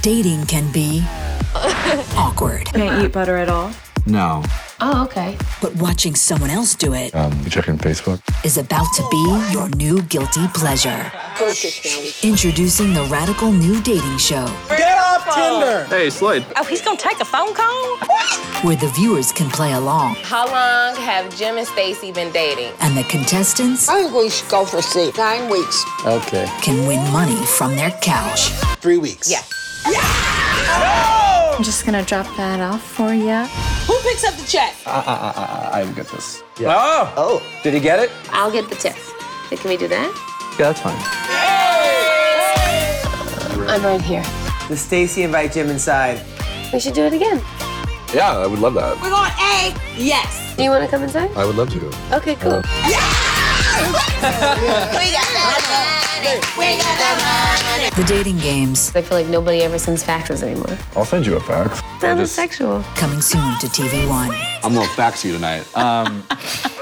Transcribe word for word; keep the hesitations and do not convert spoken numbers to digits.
dating can be awkward. Can't eat butter at all? No. Oh, okay. But watching someone else do it Um, you checking Facebook? is about to be your new guilty pleasure. Introducing the radical new dating show. Get off Tinder! Hey, Slade. Oh, he's gonna take a phone call? Where the viewers can play along How long have Jim and Stacy been dating? and the contestants I think we should go for six. Nine weeks. Okay. can win money from their couch. Three weeks. Yeah. I'm just gonna drop that off for you. Who picks up the check? I, I, I, I will get this. Yeah. Oh! Oh, did he get it? I'll get the tip. Can we do that? Yeah, that's fine. I'm right here. Does Stacy invite Jim inside? We should do it again. Yeah, I would love that. We're going A. Yes. Do you want to come inside? I would love to. Okay, cool. We got that money. We got that money. The dating games I feel like nobody ever sends faxes anymore. I'll send you a fax. Sounds sexual. coming soon to T V One. I'm gonna fax you tonight. Um.